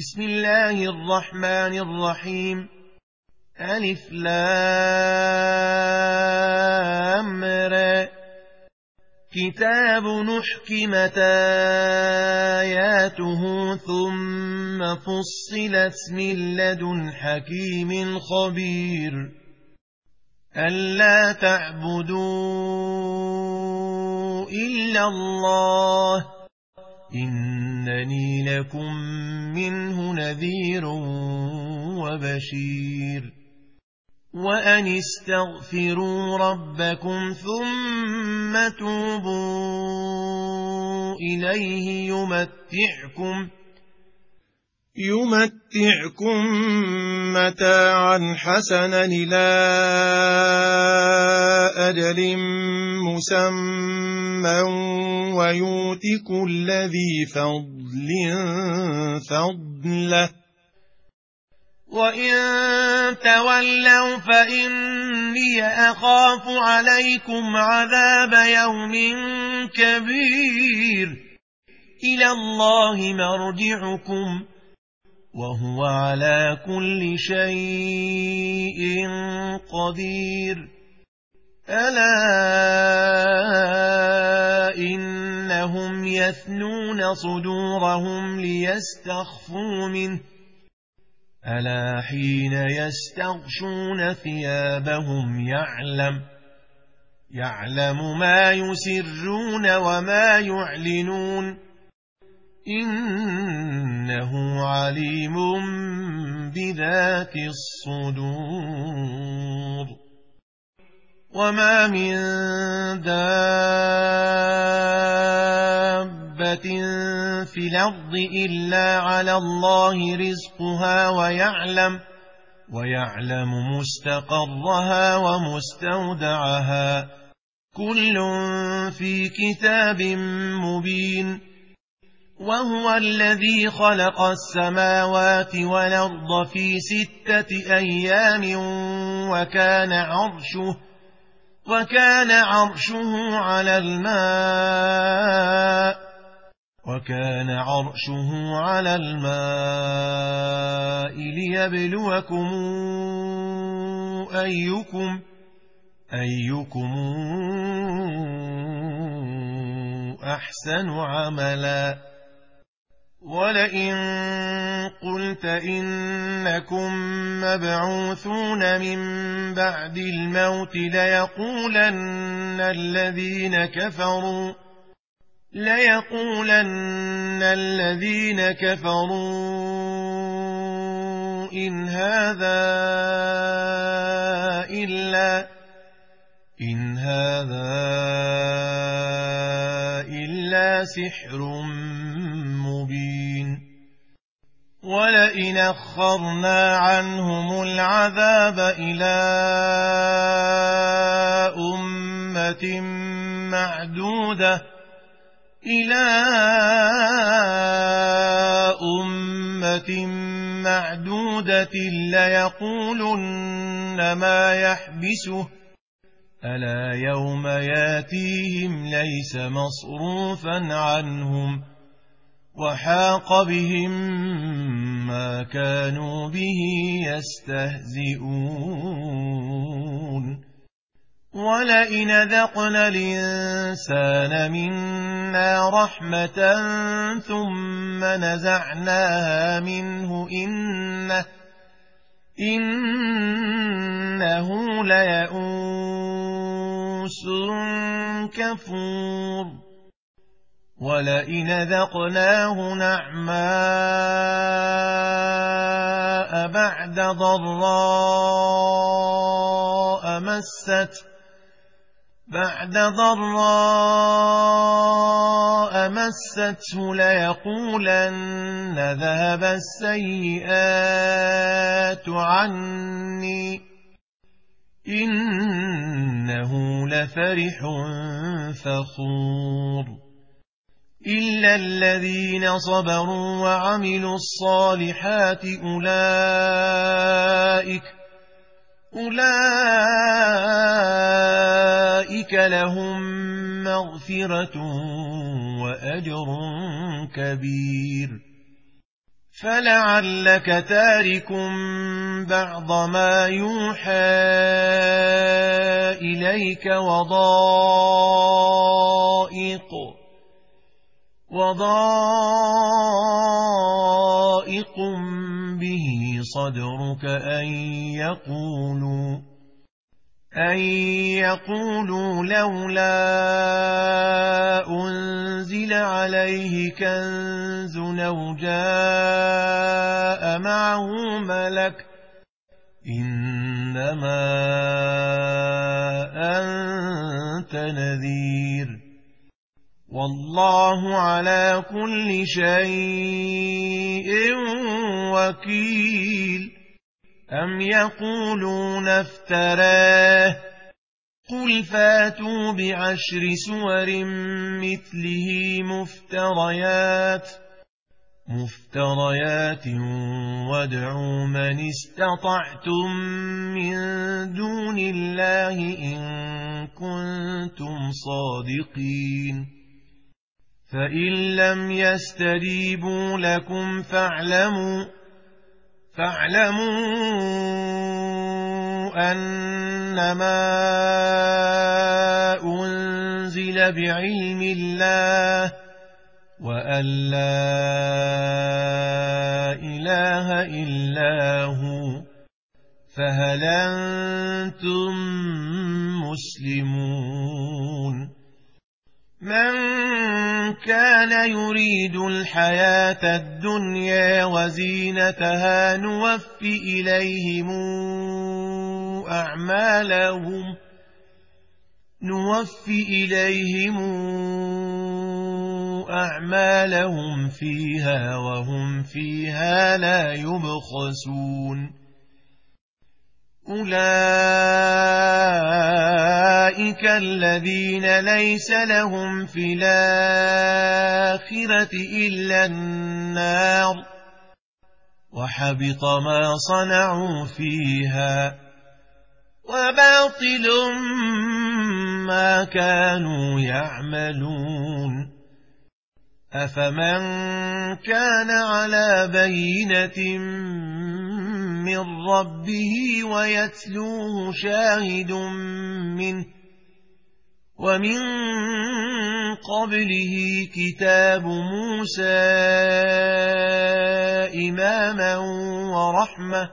بسم الله الرحمن الرحيم. ألف لام را. كتاب نحكمت آياته ثم فصلت من لدن حكيم خبير ألا تعبدوا إلا الله إنني لكم منه نذير وبشير وأن استغفروا ربكم ثم توبوا إليه يمتعكم متاعا حسنا إلى أجل مسمى ويؤت كل ذي فضل فضله وإن تولوا فإني أخاف عليكم عذاب يوم كبير إلى الله مرجعكم وهو على كل شيء قدير ألا إنهم يثنون صدورهم ليستخفوا منه ألا حين يستغشون ثيابهم يعلم ما يسرون وما يعلنون إنه عليم بذات الصدور وما من دابة في الأرض إلا على الله رزقها ويعلم مستقرها ومستودعها كل في كتاب مبين وهو الذي خلق السماوات والأرض في 6 أيام وكان عرشه على الماء ليبلوكم أيكم أحسن عملا ولئن قلت إنكم مبعوثون من بعد الموت ليقولن الذين كفروا إن هذا إلا سحر مبين ولئن أخرنا عنهم العذاب إلى أمة معدودة ليقولن ما يحبسه ألا يوم ياتيهم ليس مصروفا عنهم وحاق بهم ما كانوا به يستهزئون ولئن ذقنا الإنسان منا رحمة ثم نزعناها منه إنه ليئوس كفور ولئن ذقناه نعماء بعد ضراء مسته ليقولن ذهب السيئات عني إنه لفرح فخور إلا الذين صبروا وعملوا الصالحات أولئك لهم مغفرة وأجر كبير فلعلك تارك بعض ما يوحى إليك وضائق به صدرك أن يقولوا لولا أنزل عليه كنز أو جاء معه ملك إنما أنت نذير والله على كل شيء وكيل أم يقولون افتراه قل فاتوا بعشر سور مثله مفتريات وادعوا من استطعتم من دون الله إن كنتم صادقين فإن لم يستجيبوا لكم فاعلموا أنما أنزل بعلم الله وأن لا إله إلا هو فهل أنتم مسلمون من كان يريد الحياة الدنيا وزينتها نوفِ إليهم أعمالهم فيها وهم فيها لا يبخسون أولئك الذين ليس لهم في الآخرة إلا النار وحبط ما صنعوا فيها وباطل ما كانوا يعملون أفمن كان على بينة من ربه ويتلوه شاهد منه ومن قبله كتاب موسى إماما ورحمة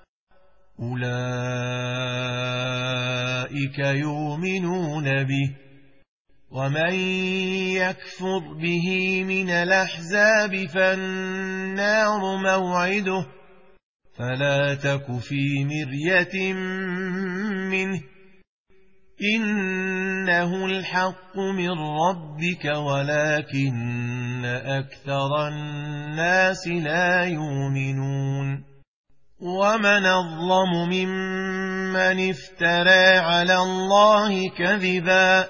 أولئك يؤمنون به ومن يكفر به من الأحزاب فالنار موعده فلا تك في مرية منه إنه الحق من ربك ولكن أكثر الناس لا يؤمنون ومن أظلم ممن افترى على الله كذبا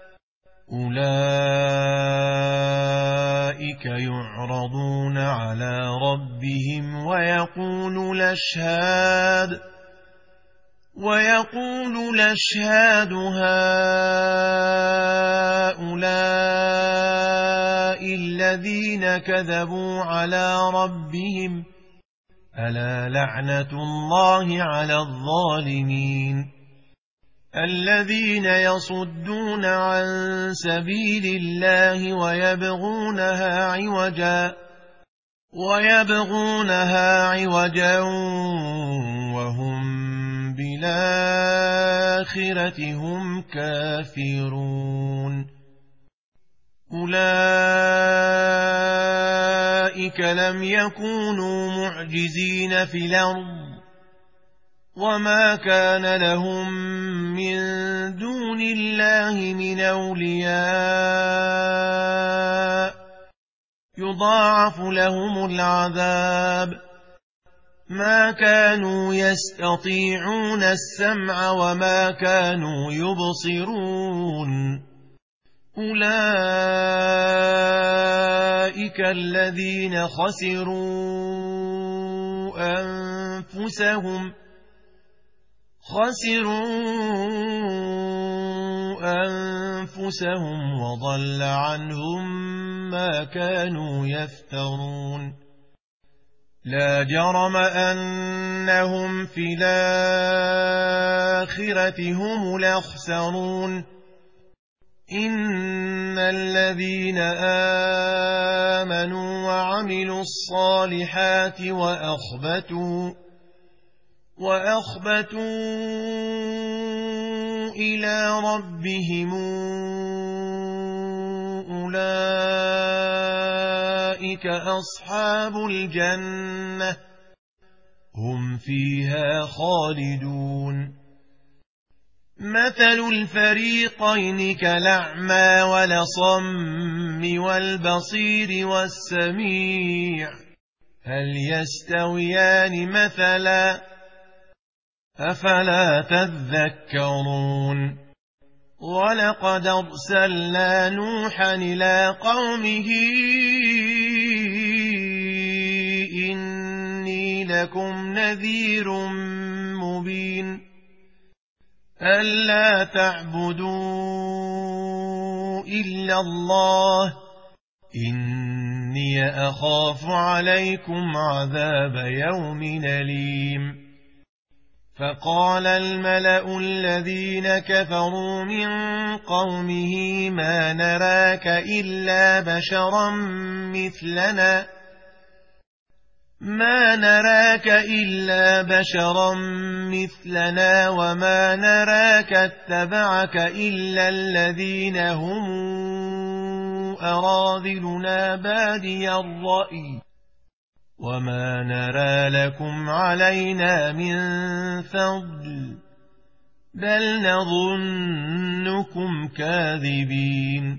أولئك يعرضون على ربهم ويقول الأشهاد هؤلاء الذين كذبوا على ربهم ألا لعنة الله على الظالمين الذين يصدون عن سبيل الله ويبغونها عوجا وهم بالآخرة هم كافرون أولئك لم يكونوا معجزين في الأرض وما كان لهم من دون الله من أولياء يضاعف لهم العذاب ما كانوا يستطيعون السمع وما كانوا يبصرون أولئك الذين خسروا أنفسهم وضل عنهم ما كانوا يفترون لا جرم أنهم في الآخرة هم الأخسرون إن الذين آمنوا وعملوا الصالحات وأخبتوا إلى ربهم أولئك أصحاب الجنة هم فيها خالدون مثل الفريقين كالأعمى والأصم والبصير والسميع هل يستويان مثلا أفلا تذكرون ولقد أرسلنا نوحا إلى قومه إني لكم نذير مبين ألا تعبدوا إلا الله إني أخاف عليكم عذاب يوم أليم فقال الملأ الذين كفروا من قومه ما نراك إلا بشرا مثلنا وما نراك اتبعك إلا الذين هم أراذلنا بادي الرأي وما نرى لكم علينا من فضل بل نظنكم كاذبين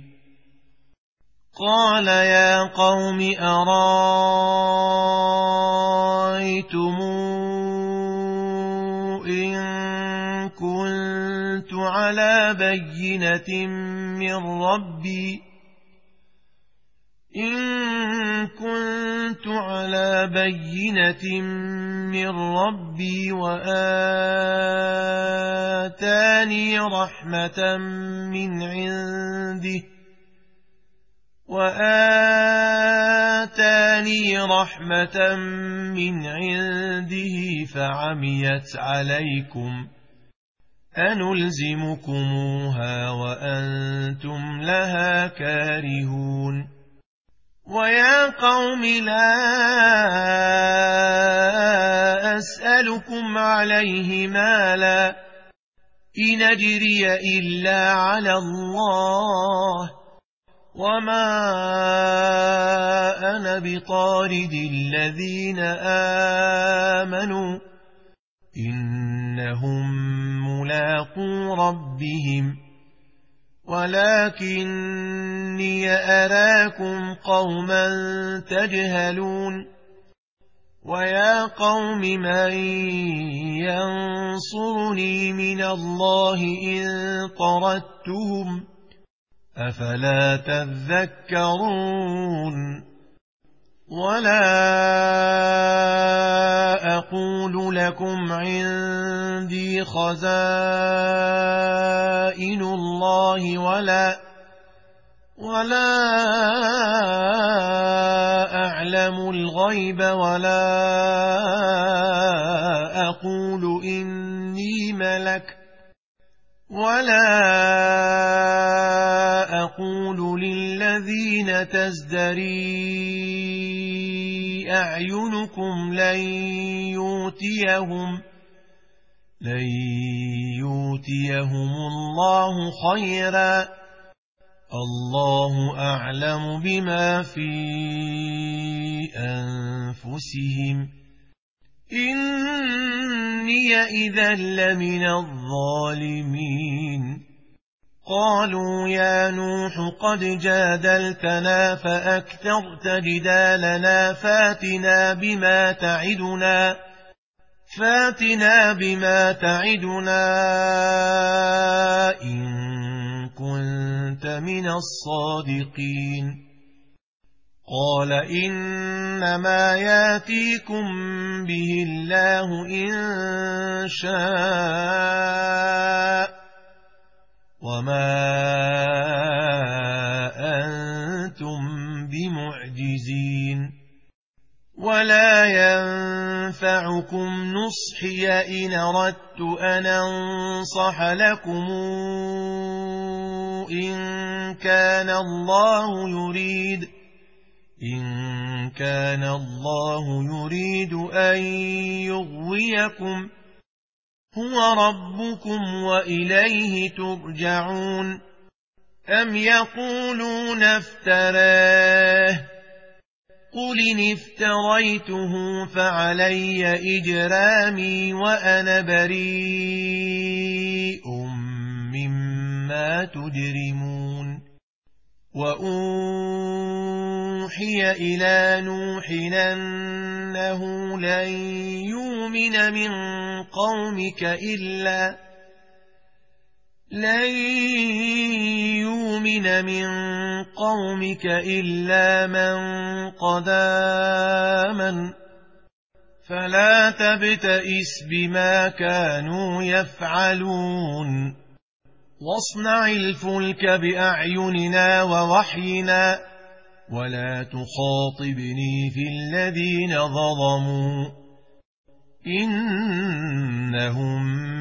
قال يا قوم أرأيتم إن كنت على بينة من ربي وآتاني رحمة من عنده فعميت عليكم أنلزمكموها وأنتم لها كارهون ويا قوم لا أسألكم عليه مالا إن أجري إلا على الله وما أنا بطارد الذين آمنوا إنهم ملاقو ربهم ولكني أراكم قوما تجهلون ويا قوم من ينصرني من الله إن طردتهم أفلا تذكرون ولا أقول لكم عندي خزائن الله ولا أعلم الغيب ولا أقول إني ملك ولا أقول للذين تزدري أعينكم لن يؤتيهم الله خيرا الله أعلم بما في أنفسهم إني إذا لمن الظالمين قالوا يا نوح قد جادلتنا فأكثرت جدالنا فاتنا بما تعدنا إن كنت من الصادقين قال إنما ياتيكم به الله إن شاء وما أنتم بمعجزين ولا ينفعكم نصحي إن أردت أن أنصح لكم إن كان الله يريد أن يغويكم هو ربكم وإليه ترجعون. أم يقولون افتراه قل إن افتريته فعلي إجرامي وأنا بريء مما تجرمون. وأوحي إلى نوح أنه لن يؤمن من قومك إلا من قد آمن فلا تبتئس بما كانوا يفعلون. واصنع الفلك بأعيننا ووحينا ولا تخاطبني في الذين ظلموا إنهم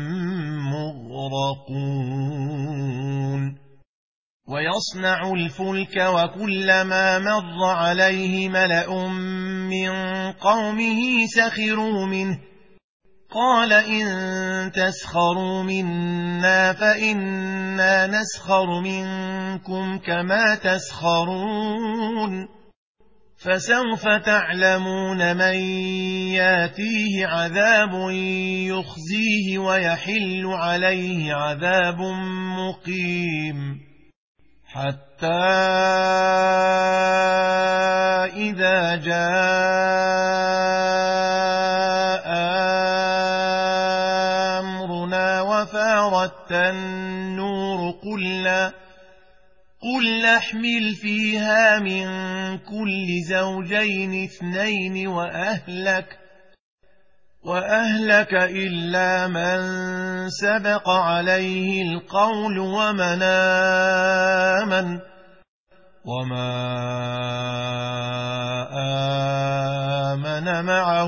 مغرقون. ويصنع الفلك وكلما مر عليه ملأ من قومه سخروا منه قال إن تسخروا منا فإنا نسخر منكم كما تسخرون. فسوف تعلمون من ياتيه عذاب يخزيه ويحل عليه عذاب مقيم. حتى إذا جاء أمرنا وفارت النور قل احمل فيها من كل زوجين اثنين وأهلك إلا من سبق عليه القول ومن آمن وما آمن معه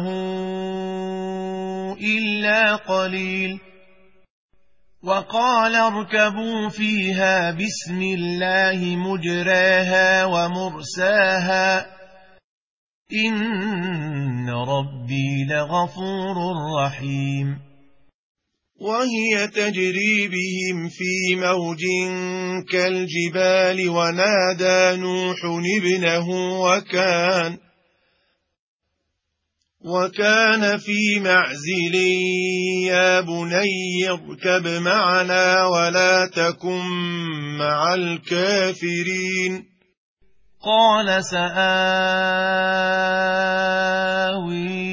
إلا قليل. وقال اركبوا فيها بسم الله مجراها ومرساها إن ربي لغفور رحيم. وهي تجري بهم في موج كالجبال ونادى نوح ابنه وكان في معزل يا بني اركب معنا ولا تكن مع الكافرين. قال سآوي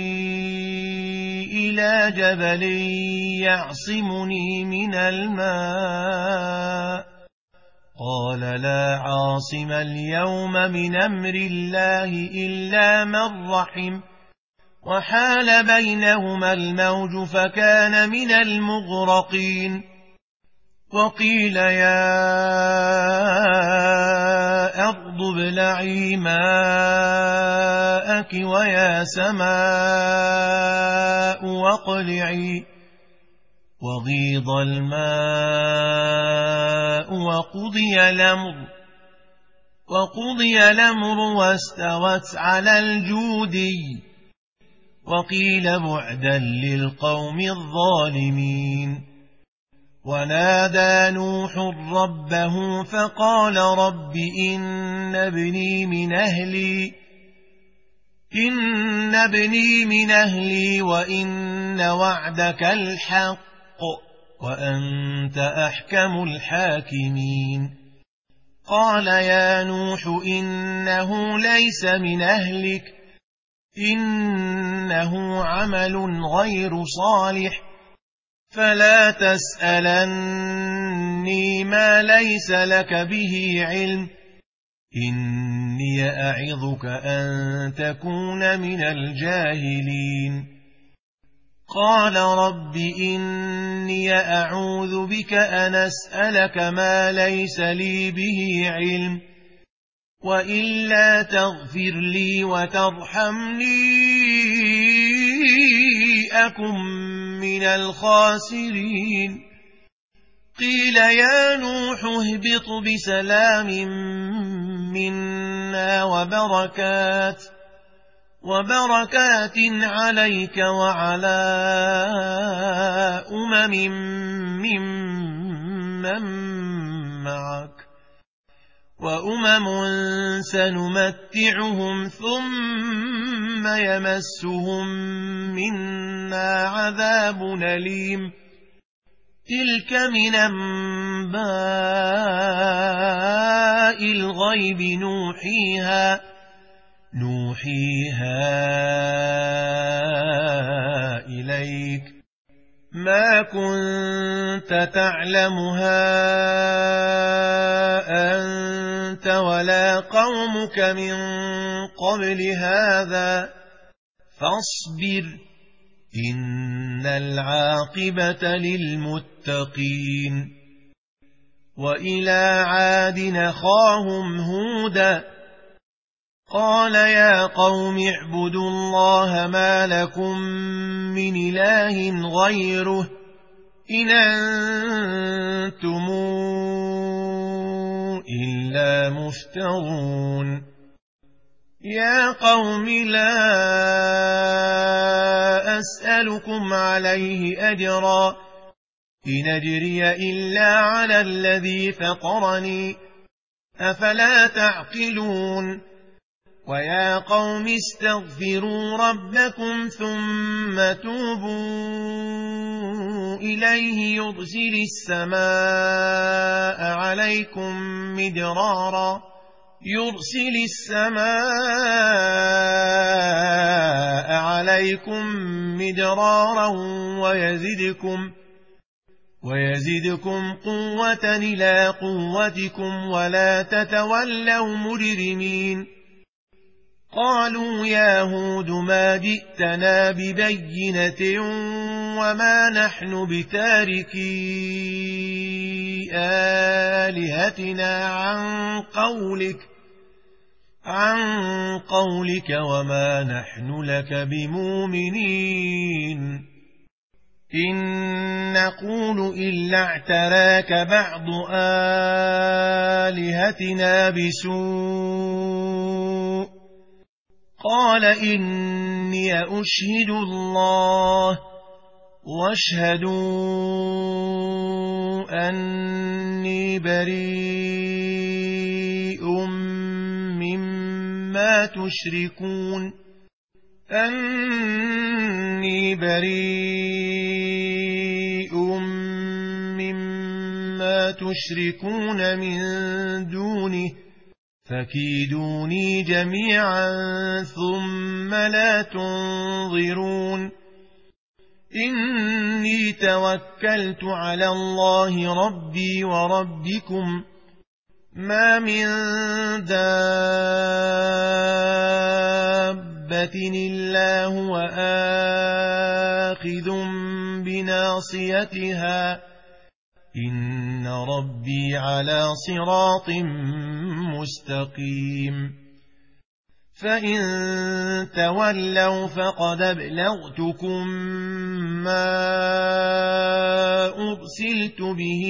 إلى جبل يعصمني من الماء قال لا عاصم اليوم من أمر الله إلا من رحم وحال بينهما الموج فكان من المغرقين. وقيل يا أرض ابلعي ماءك ويا سماء واقلعي وغيض الماء وقضي الأمر واستوت على الجودي وقيل بعدا للقوم الظالمين. ونادى نوح ربه فقال رب إن ابني من أهلي وإن وعدك الحق وأنت أحكم الحاكمين. قال يا نوح إنه ليس من أهلك إنه عمل غير صالح فلا تسألني ما ليس لك به علم إني أعظك أن تكون من الجاهلين. قال رب إني أعوذ بك أن أسألك ما ليس لي به علم وإلا تغفر لي وترحمني أكن من الخاسرين قيل يا نوح اهبط بسلام منا وبركات عليك وعلى ممن معك وأمم سنمتعهم ثم يمسهم منا عذاب أليم تلك من أنباء الغيب نوحيها إليك ما كنت تعلمها أنت ولا قومك من قبل هذا فاصبر إن العاقبة للمتقين وإلى عاد أخاهم هودا قال يا قوم اعبدوا الله ما لكم من إله غيره إن أنتم إلا مفترون يا قوم لا أسألكم عليه أجرا إن أجري إلا على الذي فطرني أفلا تعقلون ويا قوم استغفروا ربكم ثم توبوا إليه يرسل السماء عليكم مدرارا ويزدكم قوة إلى قوتكم ولا تتولوا مجرمين قالوا يا هود ما جئتنا ببينة وما نحن بتاركي آلهتنا عن قولك وما نحن لك بمؤمنين إن نقول إلا اعتراك بعض آلهتنا بسوء قال إني أشهد الله واشهدوا أني بريء مما تشركون من دونه فكيدوني جميعا ثم لا تنظرون إني توكلت على الله ربي وربكم ما من دابة إلا هو آخذ بناصيتها إن ربي على صراط مستقيم فإن تولوا فقد أبلغتكم ما أرسلت به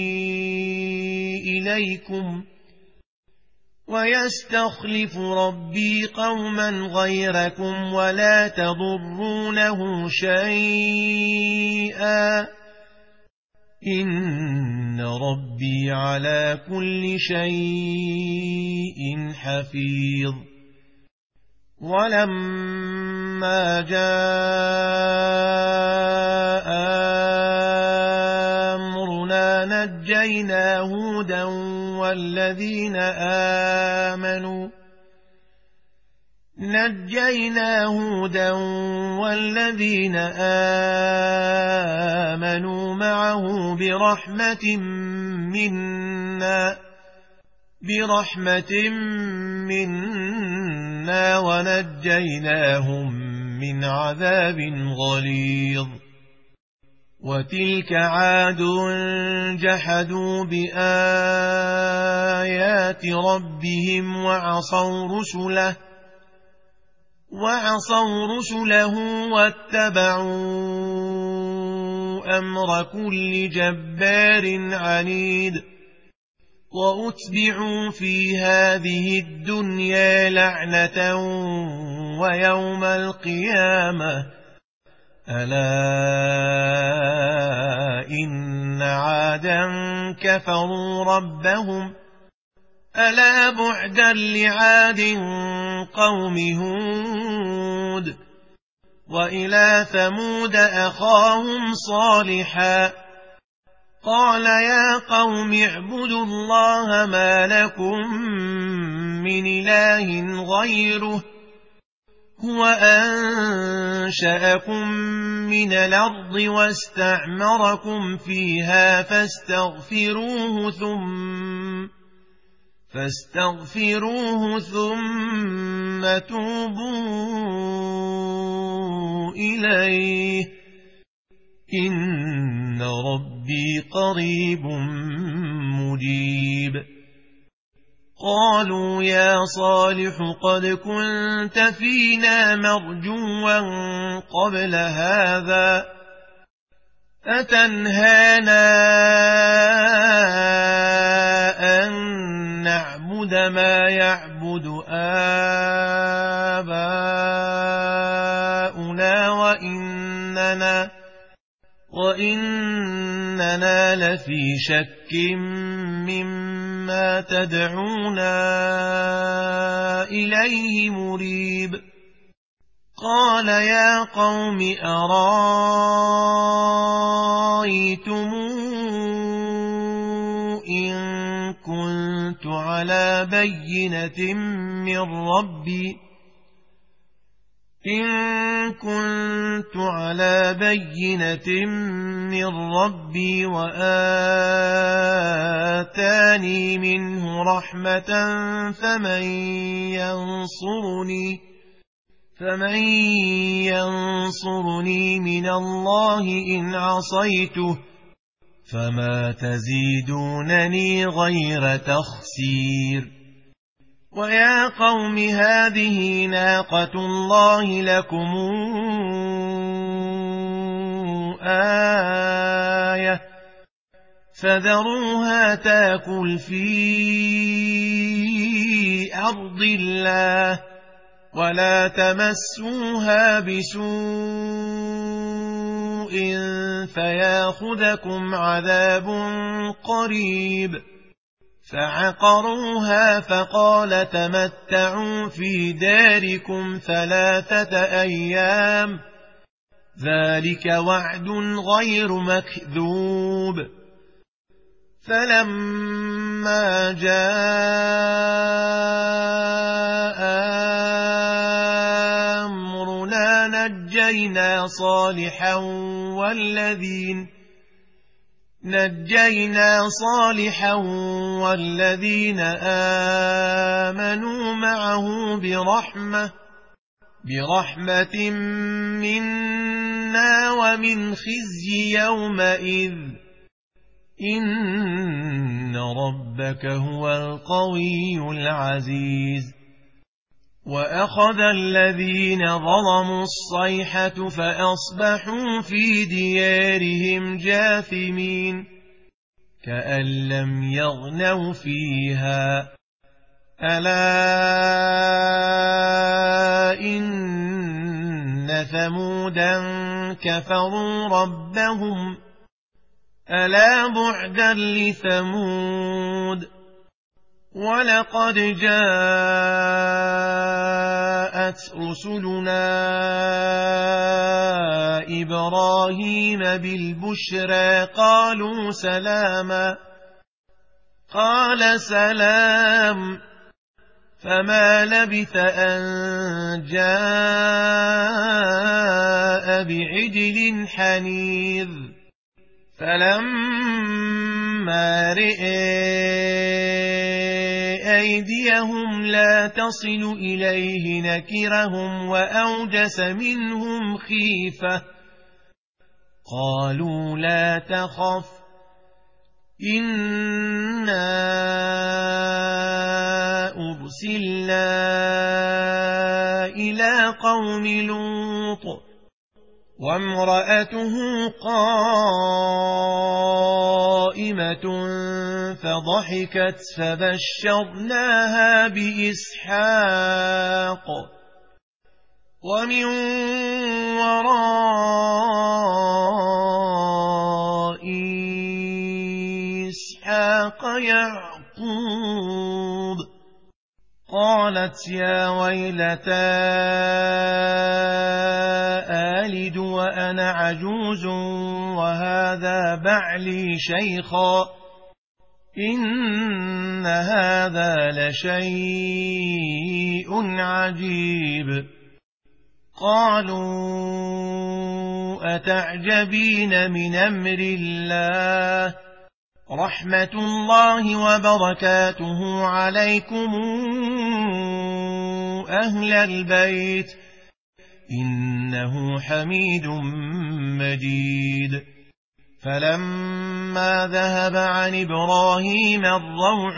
إليكم ويستخلف ربي قوما غيركم ولا تضرونه شيئا إن ربي على كل شيء حفيظ ولما جاء أمرنا نجينا هودا والذين آمنوا معه برحمة منا ونجيناهم من عذاب غليظ وتلك عاد جحدوا بآيات ربهم وعصوا رسله واتبعوا أمر كل جبار عنيد وأتبعوا في هذه الدنيا لعنة ويوم القيامة ألا إن عادا كفروا ربهم ألا بعدا لعاد قوم هود وإلى ثمود أخاهم صالحا قال يا قوم اعبدوا الله ما لكم من إله غيره هو أنشأكم من الأرض واستعمركم فيها فاستغفروه ثم توبوا إليه إن ربي قريب مجيب قالوا يا صالح قد كنت فينا مرجوا قبل هذا أتنهانا أن نعبد ما يعبد آباؤنا وإننا لفي شك مما تدعونا إليه مريب قال يا قوم أرأيتم إن كنت على بينة من ربي وآتاني منه رحمة فمن ينصرني من الله إن عصيته فما تزيدونني غير تخسير ويا قوم هذه ناقة الله لكم آية فذروها تاكل في أرض الله ولا تمسوها بسوء فياخذكم عذاب قريب فعقروها فقال تمتعوا في داركم 3 أيام ذلك وعد غير مكذوب فلما جاء أمرنا نجينا صالحا والذين آمنوا معه برحمة منا ومن خزي يومئذ إن ربك هو القوي العزيز وأخذ الذين ظلموا الصيحة فأصبحوا في ديارهم جاثمين كأن لم يغنوا فيها ألا إن ثمودا كفروا ربهم ألا بعدا لثمود ولقد جاءت رسلنا إبراهيم بالبشرى قالوا سلاما قال سلام فما لبث أن جاء بعجل حنيذ فلما رئي أيديهم لا تصل إليه نكرهم وأوجس منهم خيفة قالوا لا تخف إنا أرسلنا إلى قوم لوط وامرأته قائمة فضحكت فبشرناها بإسحاق ومن وراء إسحاق يعقوب قالت يا ويلتى آلد وأنا عجوز وهذا بعلي شيخا إن هذا لشيء عجيب قالوا أتعجبين من أمر الله رحمة الله وبركاته عليكم أهل البيت إنه حميد مجيد فلما ذهب عن إبراهيم الروع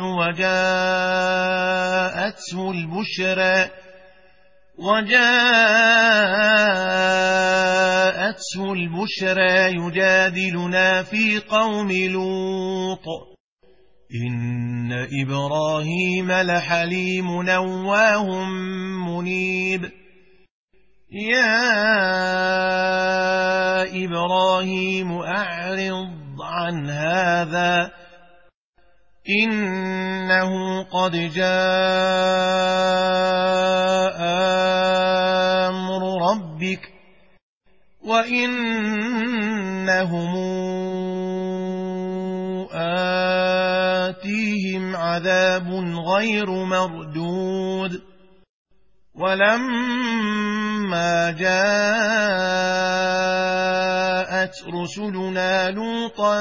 وجاءته البشرى يجادلنا في قوم لوط إن إبراهيم لحليم نواه منيب يا إبراهيم أعرض عن هذا إنه قد جاء أمر ربك وإنهم آتيهم عذاب غير مردود ولما جاءت رسلنا لوطا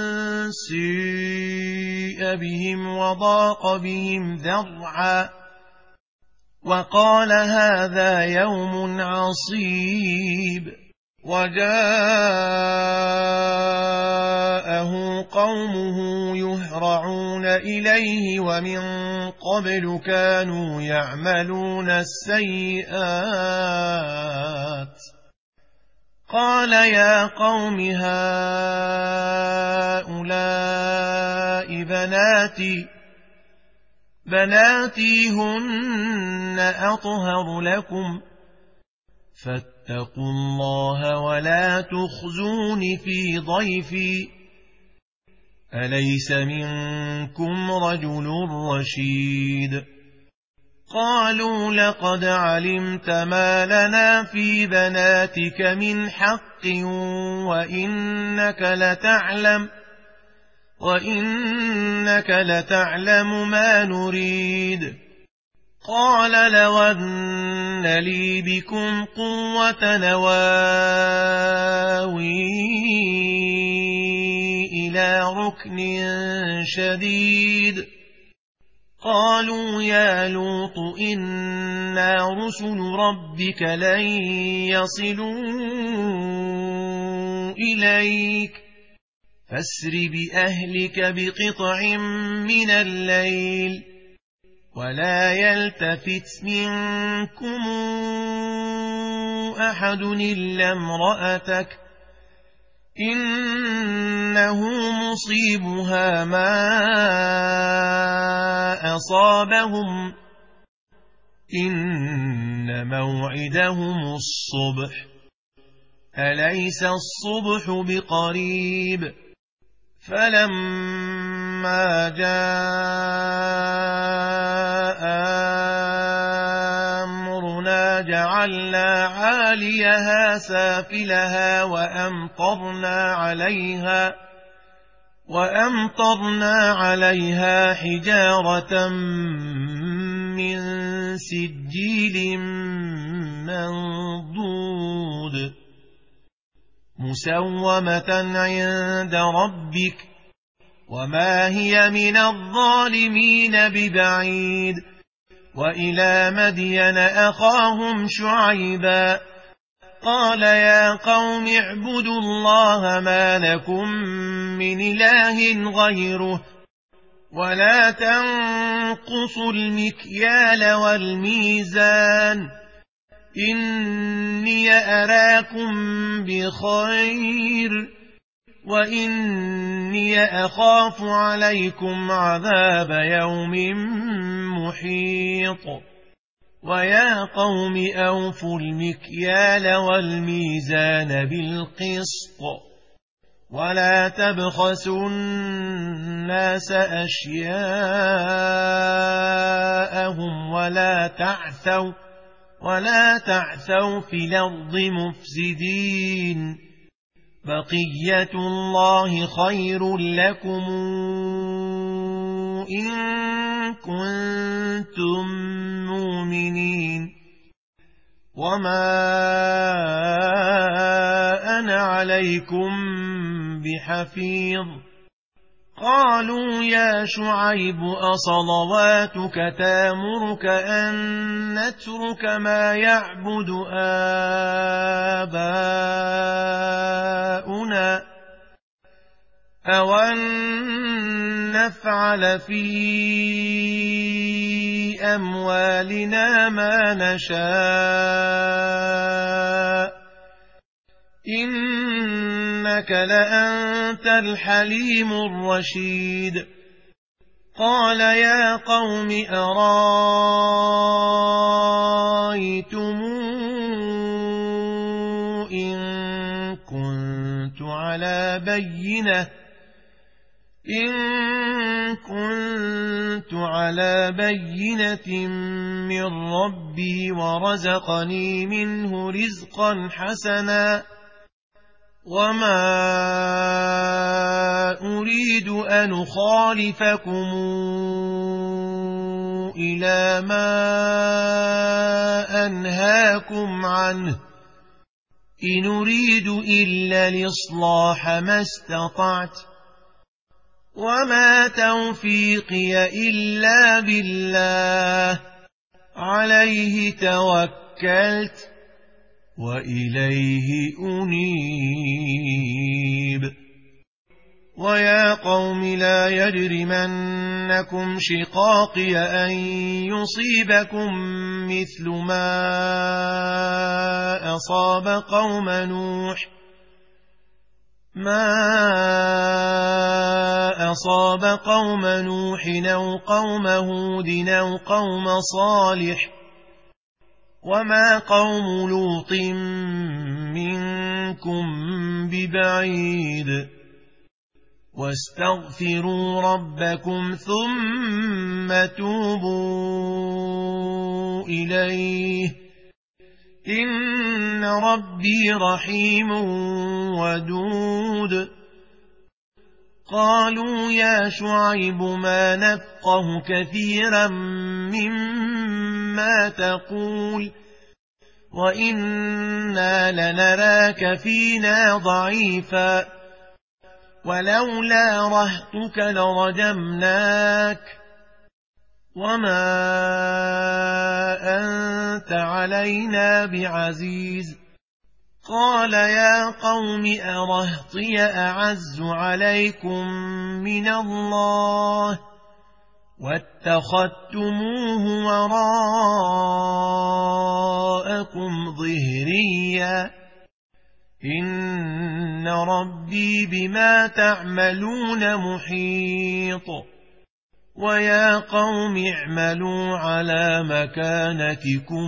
سيء بهم وضاق بهم ذرعا وقال هذا يوم عصيب وجاءه قومه يهرعون إليه ومن قبل كانوا يعملون السيئات قال يا قوم هؤلاء بناتي هن أطهر لكم فاتقوا الله ولا تخزون في ضيفي أليس منكم رجل رشيد قالوا لقد علمت ما لنا في بناتك من حق وإنك لتعلم ما نريد قال لو أن لي بكم قوة نواوي إلى ركن شديد قالوا يا لوط إنا رسل ربك لن يصلوا إليك فاسر بأهلك بقطع من الليل ولا يلتفت منكم أحد إلا امرأتك إنه مصيبها ما أصابهم إن موعدهم الصبح أليس الصبح بقريب فلما جاء أمرنا جعلنا عاليها سافلها وأمطرنا عليها حجارة من سجيل منضود مسومة عند ربك وما هي من الظالمين ببعيد وإلى مدين أخاهم شعيبا قال يا قوم اعبدوا الله ما لكم من إله غيره ولا تنقصوا المكيال والميزان إني أراكم بخير وإني أخاف عليكم عذاب يوم محيط ويا قوم أوفوا المكيال والميزان بالقسط ولا تبخسوا الناس أشياءهم ولا تعثوا في الأرض مفسدين بقية الله خير لكم إن كنتم مؤمنين وما أنا عليكم بحفيظ قالوا يا شعيب أصلواتك تامرك أن نترك ما يعبد آباؤنا أو أن نفعل في أموالنا ما نشاء إنك لأنت الحليم الرشيد قال يا قوم أرايتم إن كنت على بينة من ربي ورزقني منه رزقا حسنا وما أريد أن أخالفكم إلى ما أنهاكم عنه إن أريد إلا الإصلاح ما استطعت وما توفيقي إلا بالله عليه توكلت وإليه أنيب ويا قوم لا يجرمنكم شقاقي أن يصيبكم مثل ما أصاب قوم نوح أو قوم هود أو قوم صالح وما قوم لوط منكم ببعيد واستغفروا ربكم ثم توبوا إليه إن ربي رحيم ودود قالوا يا شعيب ما نفقه كثيرا مما تقول وإنا لنراك فينا ضعيفا ولولا رهطك لرجمناك وما أنت علينا بعزيز قال يا قوم أرهطي أعز عليكم من الله واتخذتموه وراءكم ظهريا إن ربي بما تعملون محيط ويا قوم اعملوا على مكانتكم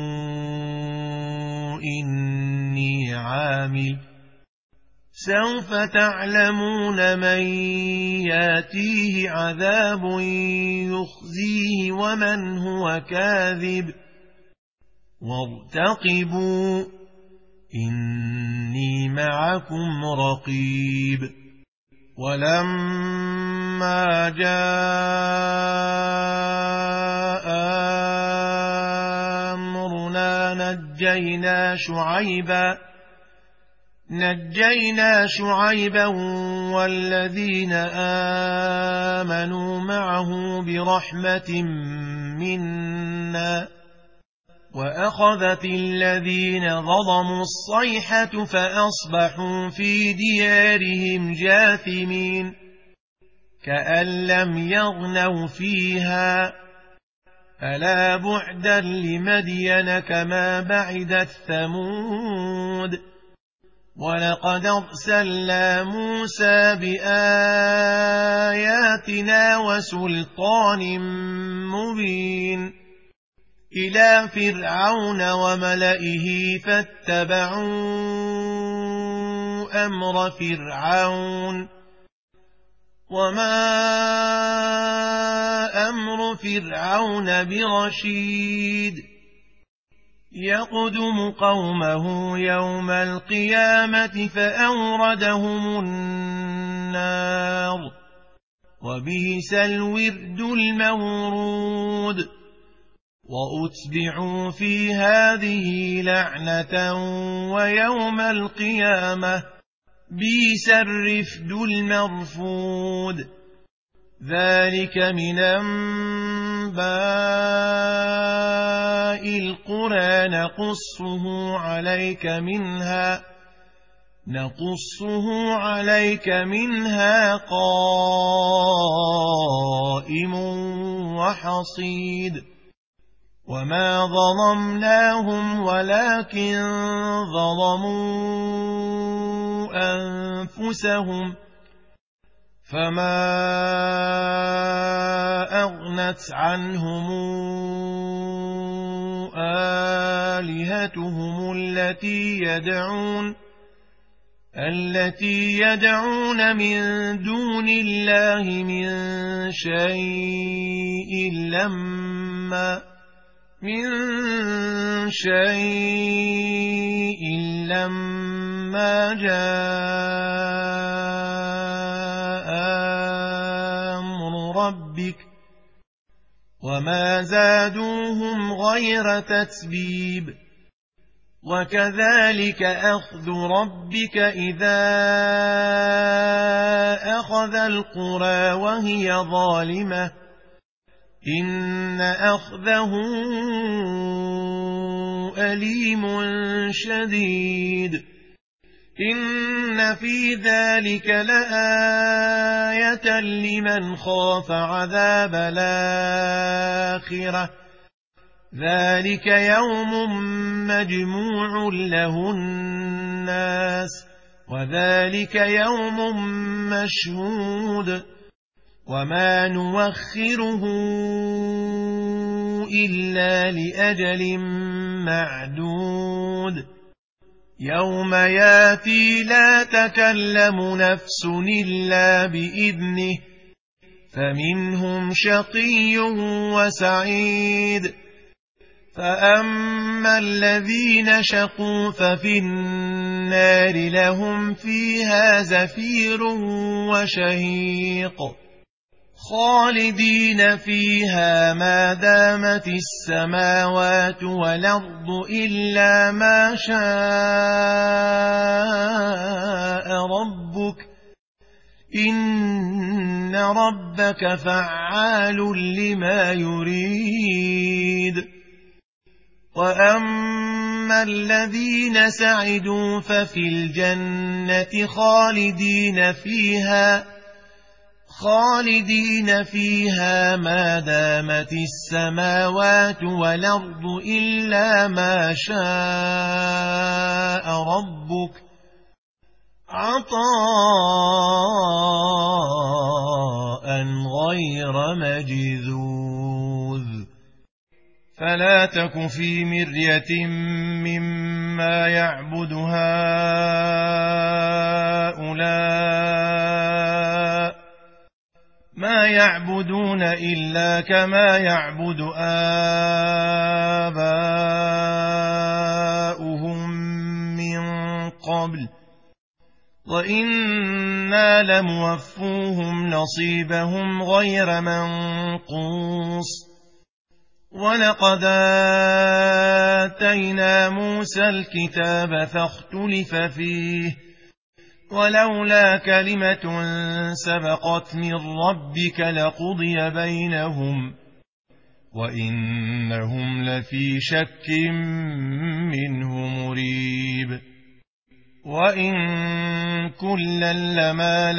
إني عامل سوف تعلمون من ياتيه عذاب يخزيه ومن هو كاذب وارتقبوا إني معكم رقيب ولما جاء أمرنا نجينا شعيبا والذين آمنوا معه برحمة منا وأخذت الذين ظلموا الصيحة فأصبحوا في ديارهم جاثمين كأن لم يغنوا فيها ألا بعدا لمدين كما بعدت ثمود ولقد أرسلنا موسى بآياتنا وسلطان مبين إلى فرعون وملئه فاتبعوا أمر فرعون وما أمر فرعون برشيد يقدم قومه يوم القيامة فأوردهم النار وبئس الورد المورود وأتبعوا في هذه لعنة ويوم القيامة بئس الرفد المرفود ذلك من أنباء القرى نقصه عليك منها قائم وحصيد وما ظلمناهم ولكن ظلموا أنفسهم فما أغنت عنهم آلهتهم التي يدعون من دون الله من شيء لما جاء أمر ربك وما زادوهم غير تتبيب وكذلك أخذ ربك إذا أخذ القرى وهي ظالمة إن أخذه أليم شديد إن في ذلك لآية لمن خاف عذاب الآخرة ذلك يوم مجموع له الناس وذلك يوم مشهود وما نوخره إلا لأجل معدود يوم ياتي لا تكلم نفس إلا بإذنه فمنهم شقي وسعيد فأما الذين شقوا ففي النار لهم فيها زفير وشهيق خالدين فيها ما دامت السماوات والأرض إلا ما شاء ربك إن ربك فعال لما يريد وأما الذين سعدوا ففي الجنة خالدين فيها ما دامت السماوات والأرض إلا ما شاء ربك عطاء غير مجذوذ فلا تك في مرية مما يعبد هؤلاء ما يعبدون إلا كما يعبد آباؤهم من قبل وإنا لموفوهم نصيبهم غير منقوص ولقد آتينا موسى الكتاب فاختلف فيه ولولا كلمة سبقت من ربك لقضي بينهم وإنهم لفي شك منه مريب وإن كلا لما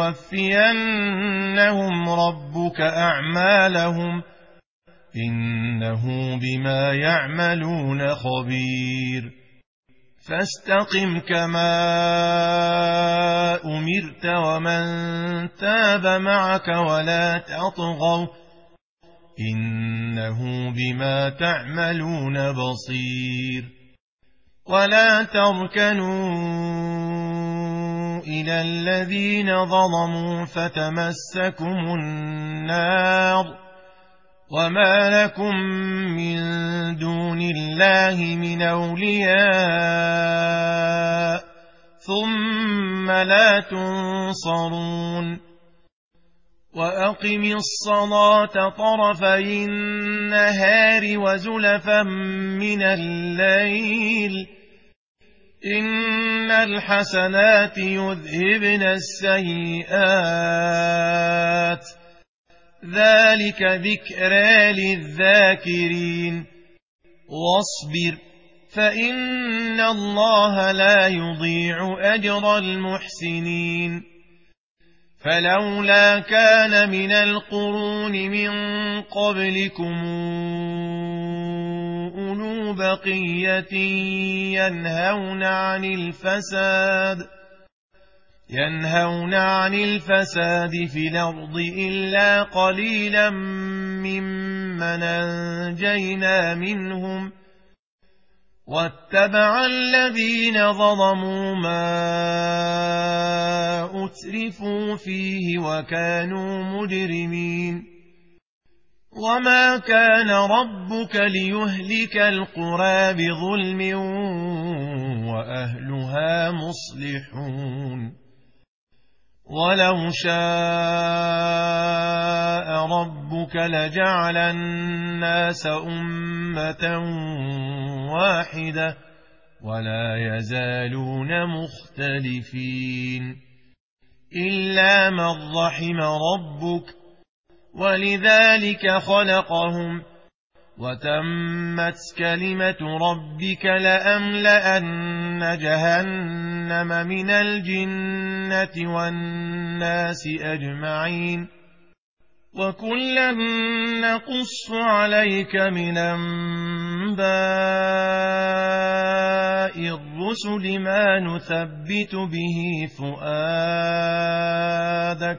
ليوفينهم ربك أعمالهم إنه بما يعملون خبير فاستقم كما أمرت ومن تاب معك ولا تطغوا إنه بما تعملون بصير ولا تركنوا إلى الذين ظلموا فتمسكم النار وما لكم من دون الله من أولياء ثم لا تنصرون وأقم الصلاة طرفي النهار وزلفا من الليل إن الحسنات يذهبن السيئات ذلك ذكرى للذاكرين واصبر فإن الله لا يضيع أجر المحسنين فلولا كان من القرون من قبلكم أولو بقية ينهون عن الفساد في الأرض إلا قليلا ممن أنجينا منهم واتبع الذين ظلموا ما أترفوا فيه وكانوا مجرمين وما كان ربك ليهلك القرى بظلم وأهلها مصلحون ولو شاء ربك لجعل الناس أمة واحدة ولا يزالون مختلفين إلا من رحم ربك ولذلك خلقهم وتمت كلمة ربك لأملأن جهنم من الجنة والناس أجمعين وكلا نقص عليك من أنباء الرسل ما نثبت به فؤادك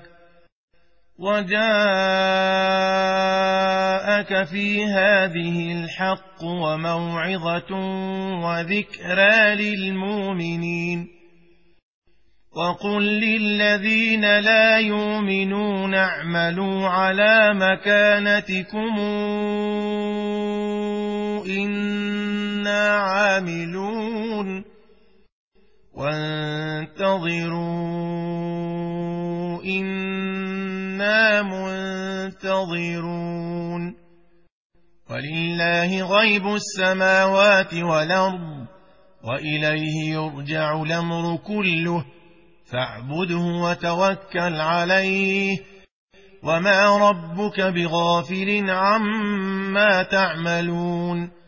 وجاءك في هذه الحق وموعظة وذكرى للمؤمنين وقل للذين لا يؤمنون اعملوا على مكانتكم إنا عاملون وانتظروا إنا منتظرون ولله غيب السماوات والأرض وإليه يرجع الأمر كله فاعبده وتوكل عليه وما ربك بغافل عما تعملون